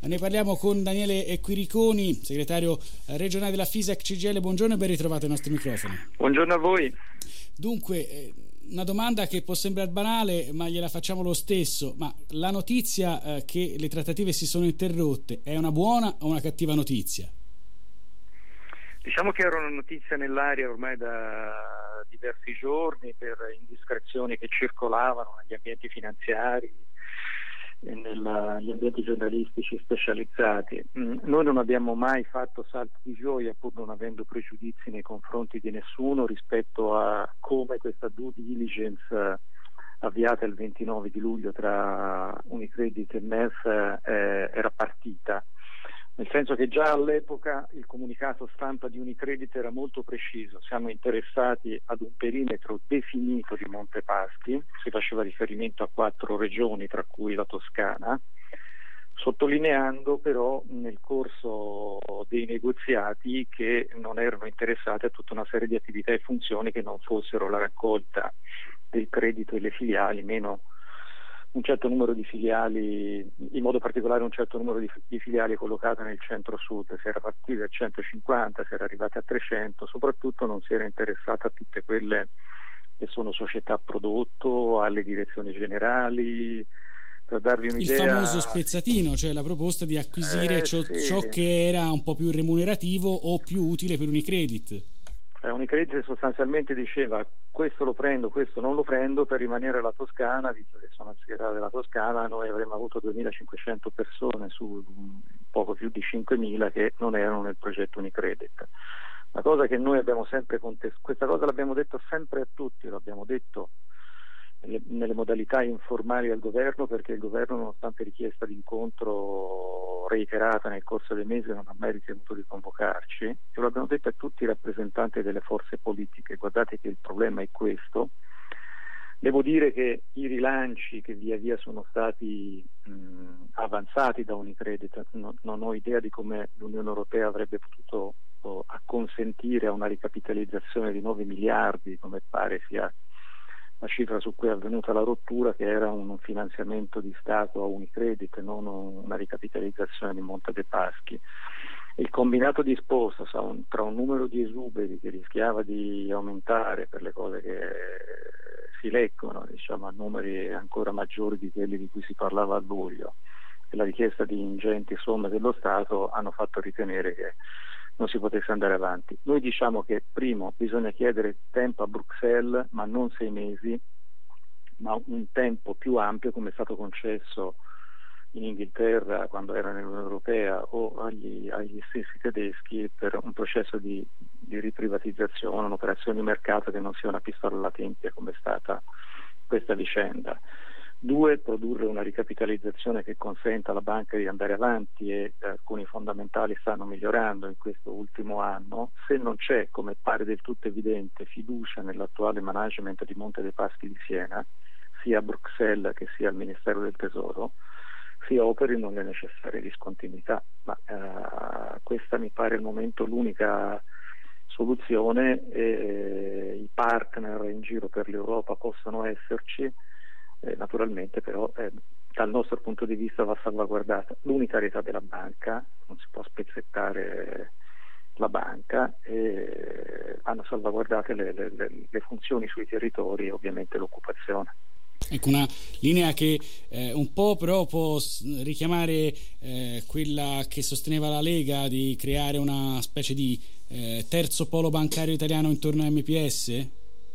Ne parliamo con Daniele Quiriconi, segretario regionale della FISAC CGIL. Buongiorno e ben ritrovato ai nostri microfoni. Buongiorno a voi. Dunque, una domanda che può sembrare banale, ma gliela facciamo lo stesso. Ma la notizia che le trattative si sono interrotte è una buona o una cattiva notizia? Diciamo che era una notizia nell'aria ormai da diversi giorni per indiscrezioni che circolavano negli ambienti finanziari e negli ambienti giornalistici specializzati. Noi non abbiamo mai fatto salti di gioia, pur non avendo pregiudizi nei confronti di nessuno rispetto a come questa due diligence avviata il 29 di luglio tra Unicredit e MEF era partita. Nel senso che già all'epoca il comunicato stampa di Unicredit era molto preciso: siamo interessati ad un perimetro definito di Montepaschi, si faceva riferimento a 4 regioni tra cui la Toscana, sottolineando però nel corso dei negoziati che non erano interessati a tutta una serie di attività e funzioni che non fossero la raccolta del credito e le filiali, meno un certo numero di filiali, in modo particolare un certo numero di filiali collocate nel centro-sud. Si era partiti da 150, si era arrivati a 300, soprattutto non si era interessata a tutte quelle che sono società a prodotto, alle direzioni generali. Per darvi un'idea, il famoso spezzatino, cioè la proposta di acquisire ciò che era un po' più remunerativo o più utile per Unicredit. Unicredit sostanzialmente diceva: questo lo prendo, questo non lo prendo, per rimanere alla Toscana, visto che sono il segretario della Toscana. Noi avremmo avuto 2500 persone su poco più di 5000 che non erano nel progetto Unicredit. La cosa che noi abbiamo sempre questa cosa l'abbiamo detto sempre a tutti, l'abbiamo detto nelle modalità informali al governo, perché il governo, nonostante richiesta di incontro reiterata nel corso dei mesi, non ha mai ritenuto di convocarci, e lo abbiamo detto a tutti i rappresentanti delle forze politiche: guardate che il problema è questo. Devo dire che i rilanci che via via sono stati avanzati da Unicredit, non ho idea di come l'Unione Europea avrebbe potuto acconsentire a una ricapitalizzazione di 9 miliardi, come pare sia la cifra su cui è avvenuta la rottura, che era un finanziamento di Stato a Unicredit e non una ricapitalizzazione di Monte dei Paschi. Il combinato disposto tra un numero di esuberi che rischiava di aumentare per le cose che si leggono, diciamo, a numeri ancora maggiori di quelli di cui si parlava a luglio, e la richiesta di ingenti somme dello Stato, hanno fatto ritenere che non si potesse andare avanti. Noi diciamo che primo bisogna chiedere tempo a Bruxelles, ma non 6 mesi, ma un tempo più ampio, come è stato concesso in Inghilterra quando era nell'Unione Europea, o agli stessi tedeschi, per un processo di riprivatizzazione, un'operazione di mercato che non sia una pistola alla tempia come è stata questa vicenda. 2, produrre una ricapitalizzazione che consenta alla banca di andare avanti, e alcuni fondamentali stanno migliorando in questo ultimo anno. Se non c'è, come pare del tutto evidente, fiducia nell'attuale management di Monte dei Paschi di Siena, sia a Bruxelles che sia al Ministero del Tesoro, si operino le necessarie discontinuità. Ma questa mi pare al momento l'unica soluzione, e i partner in giro per l'Europa possono esserci. Naturalmente però dal nostro punto di vista va salvaguardata l'unitarietà della banca, non si può spezzettare la banca, e vanno salvaguardate le funzioni sui territori e ovviamente l'occupazione. Ecco, una linea che un po' però può richiamare quella che sosteneva la Lega, di creare una specie di terzo polo bancario italiano intorno a MPS?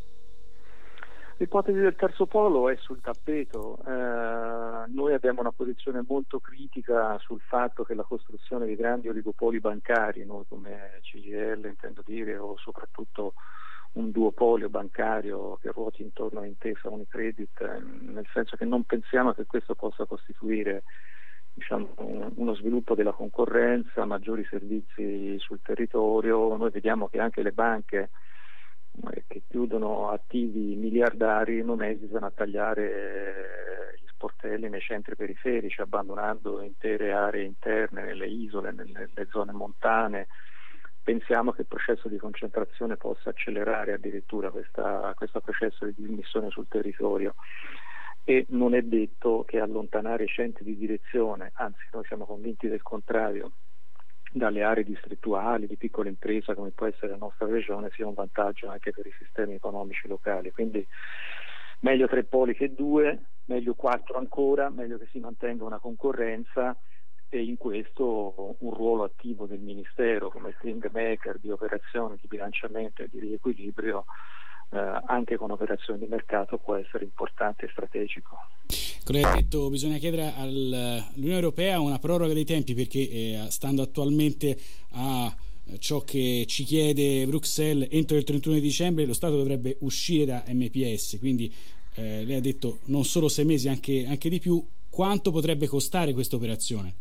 L'ipotesi del terzo polo è sul tappeto. Noi abbiamo una posizione molto critica sul fatto che la costruzione di grandi oligopoli bancari, noi come CGIL intendo dire, o soprattutto un duopolio bancario che ruoti intorno a Intesa Unicredit, nel senso che non pensiamo che questo possa costituire, diciamo, uno sviluppo della concorrenza, maggiori servizi sul territorio. Noi vediamo che anche le banche che chiudono attivi miliardari non esitano a tagliare gli sportelli nei centri periferici, abbandonando intere aree interne, nelle isole, nelle zone montane. Pensiamo che il processo di concentrazione possa accelerare addirittura questo processo di dismissione sul territorio. e non è detto che allontanare i centri di direzione, anzi noi siamo convinti del contrario, dalle aree distrettuali di piccola impresa come può essere la nostra regione sia un vantaggio anche per i sistemi economici locali. Quindi meglio 3 poli che 2, meglio 4 ancora, meglio che si mantenga una concorrenza e in questo un ruolo attivo del Ministero come think maker di operazioni di bilanciamento e di riequilibrio anche con operazioni di mercato può essere importante e strategico. Come hai detto, bisogna chiedere all'Unione Europea una proroga dei tempi perché stando attualmente a ciò che ci chiede Bruxelles, entro il 31 dicembre lo Stato dovrebbe uscire da MPS, quindi lei ha detto non solo 6 mesi, anche di più. Quanto potrebbe costare questa operazione?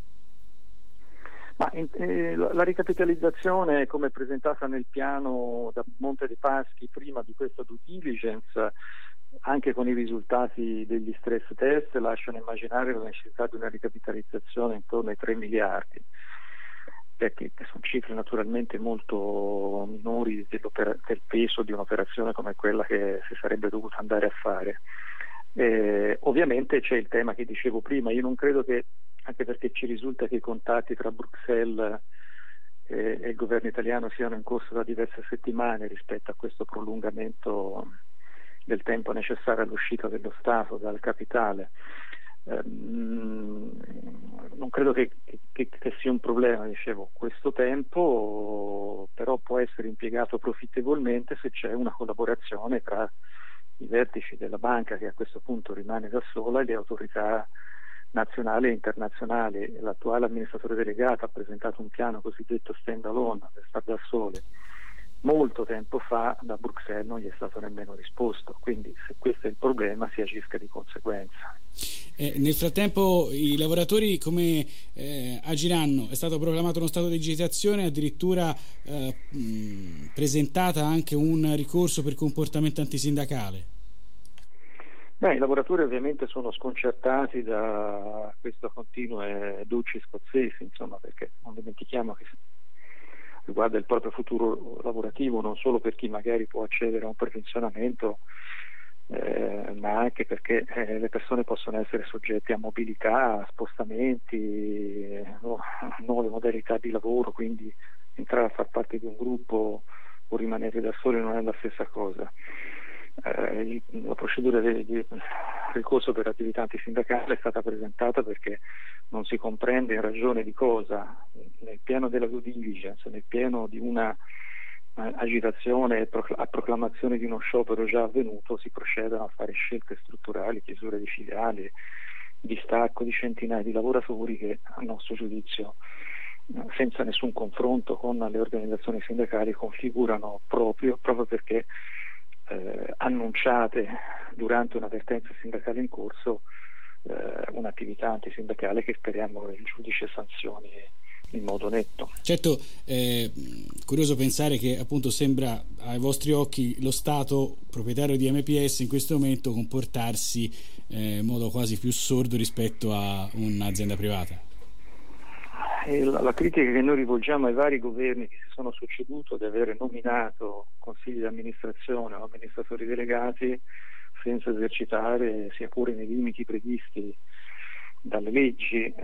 La ricapitalizzazione, come presentata nel piano da Monte dei Paschi prima di questa due diligence, anche con i risultati degli stress test, lasciano immaginare la necessità di una ricapitalizzazione intorno ai 3 miliardi, perché sono cifre naturalmente molto minori del peso di un'operazione come quella che si sarebbe dovuta andare a fare. Ovviamente c'è il tema che dicevo prima, io non credo che, anche perché ci risulta che i contatti tra Bruxelles e il governo italiano siano in corso da diverse settimane rispetto a questo prolungamento del tempo necessario all'uscita dello Stato dal capitale. Non credo che sia un problema, dicevo, questo tempo, però può essere impiegato profittevolmente se c'è una collaborazione tra i vertici della banca, che a questo punto rimane da sola, e le autorità nazionali e internazionali. L'attuale amministratore delegato ha presentato un piano cosiddetto stand alone per star da sole molto tempo fa, da Bruxelles non gli è stato nemmeno risposto, quindi se questo è il problema si agisca di conseguenza. Nel frattempo i lavoratori come agiranno? È stato proclamato uno stato di agitazione, addirittura presentata anche un ricorso per comportamento antisindacale. I lavoratori ovviamente sono sconcertati da questo continue duci scozzesi, insomma, perché non dimentichiamo che riguarda il proprio futuro lavorativo, non solo per chi magari può accedere a un prepensionamento, ma anche perché le persone possono essere soggette a mobilità, a spostamenti, nuove modalità di lavoro, quindi entrare a far parte di un gruppo o rimanere da soli non è la stessa cosa. La procedura di ricorso per attività antisindacale è stata presentata perché non si comprende in ragione di cosa nel piano della due diligence, nel piano di una agitazione a proclamazione di uno sciopero già avvenuto, si procedano a fare scelte strutturali, chiusure di filiali, distacco di centinaia di lavoratori che a nostro giudizio, senza nessun confronto con le organizzazioni sindacali, configurano proprio perché annunciate durante un'avvertenza sindacale in corso un'attività antisindacale che speriamo il giudice sanzioni in modo netto. Certo, curioso pensare che appunto sembra ai vostri occhi lo Stato proprietario di MPS in questo momento comportarsi in modo quasi più sordo rispetto a un'azienda privata. La critica che noi rivolgiamo ai vari governi che si sono succeduti di aver nominato consigli di amministrazione o amministratori delegati senza esercitare, sia pure nei limiti previsti dalle leggi,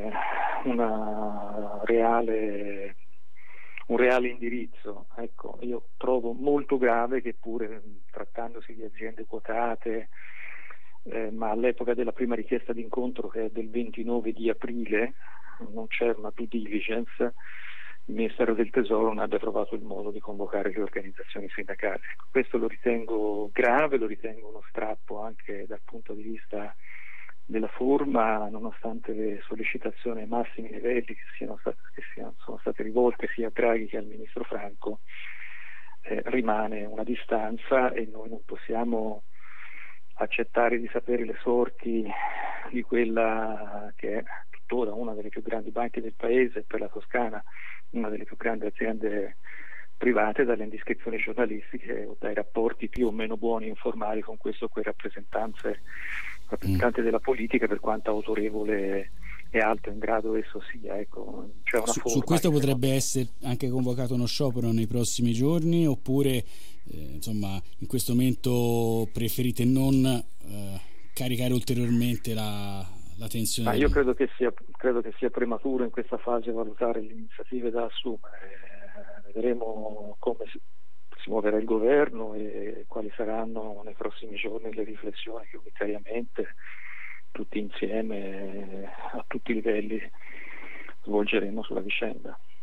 un reale indirizzo. Ecco, io trovo molto grave che pure trattandosi di aziende quotate, ma all'epoca della prima richiesta di incontro, che è del 29 di aprile, non c'è una due diligence, il Ministero del Tesoro non abbia trovato il modo di convocare le organizzazioni sindacali. Questo lo ritengo grave, lo ritengo uno strappo anche dal punto di vista della forma, nonostante le sollecitazioni ai massimi livelli che sono state rivolte sia a Draghi che al Ministro Franco, rimane una distanza e noi non possiamo accettare di sapere le sorti di quella che è tuttora una delle più grandi banche del paese, per la Toscana una delle più grandi aziende private, dalle indiscrezioni giornalistiche o dai rapporti più o meno buoni e informali con questo o quel rappresentante della politica, per quanto autorevole e alto in grado esso sia. Ecco, c'è una su questo potrebbe essere anche convocato uno sciopero nei prossimi giorni, oppure insomma in questo momento preferite non caricare ulteriormente la tensione. Ma io credo che sia prematuro in questa fase valutare le iniziative da assumere. Vedremo come si muoverà il governo e quali saranno nei prossimi giorni le riflessioni che unitariamente, tutti insieme, a tutti i livelli, svolgeremo sulla vicenda.